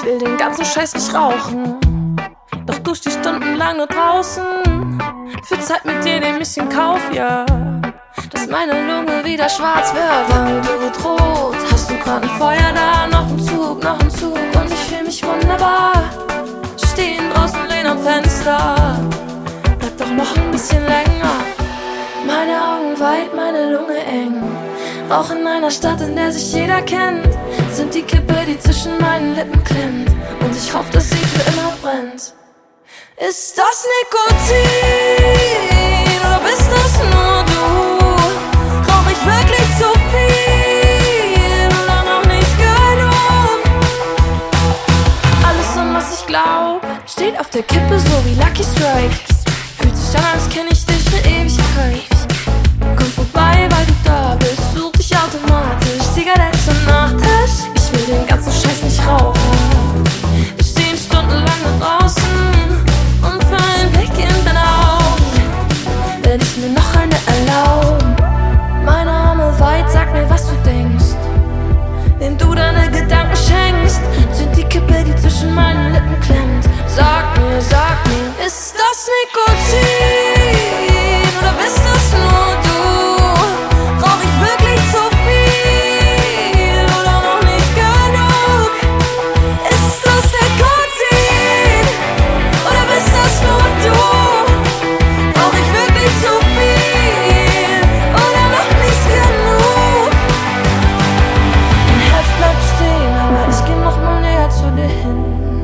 will den ganzen Scheiß nicht rauchen, doch du stehst stundenlang nur draußen. Für Zeit mit dir nehm ich in Kauf, ja, dass meine Lunge wieder schwarz wird. Wange wird rot, hast du grad ein Feuer da? Noch ein Zug und ich fühl mich wunderbar. Stehen draußen, lehn am Fenster, bleib doch noch ein bisschen länger. Meine Augen weit, meine Lunge eng. Rauch in einer Stadt, in der sich jeder kennt. Sind die Kippe, die zwischen meinen Lippen klemmt, und ich hoffe, dass sie für immer brennt. Ist das Nikotin oder bist das nur du? Rauch ich wirklich zu viel oder noch nicht genug? Alles, an was ich glaub, steht auf der Kippe, so wie Lucky Strike. Fühlt sich an, als kenn ich dich für Ewigkeit. Komm vorbei, weil du da bist, such dich automatisch. Zigarette zum Nachtisch, ich will den ganzen Scheiß nicht rauchen. Wir stehen stundenlang da draußen, und für einen Blick in deine Augen werd ich mir noch eine erlauben. Meine Arme weit, sag mir, was du denkst, wenn du deine Gedanken schenkst. Sind die Kippe, die zwischen meinen Lippen klemmt. Sag mir, ist das Nikotin oder bist das nur du? Rauch ich wirklich zu viel oder noch nicht genug? Ist das Nikotin oder bist das nur du? Rauch ich wirklich zu viel oder noch nicht genug? Mein Herz bleibt stehen, aber ich geh noch mal näher zu dir hin.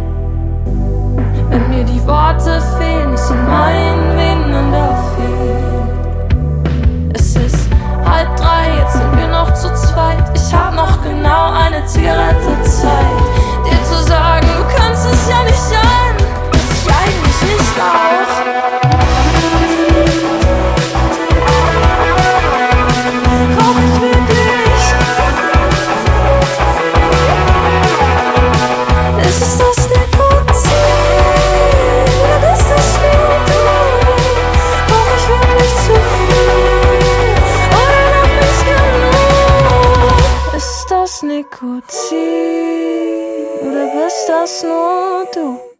Wenn mir die Worte fehlen, ich in meinen Venen fehlen. Es ist 2:30, jetzt sind wir noch zu zweit. Ich hab noch genau eine Zigarette Zeit, dir zu sagen, du kannst es ja nicht sein, dass ich eigentlich nicht rauch. Rauch ich wirklich? Ist es das Nikotin oder bist das nur du? Rauch ich wirklich zu viel oder noch nicht genug? Ist das Nikotin oder bist das nur du?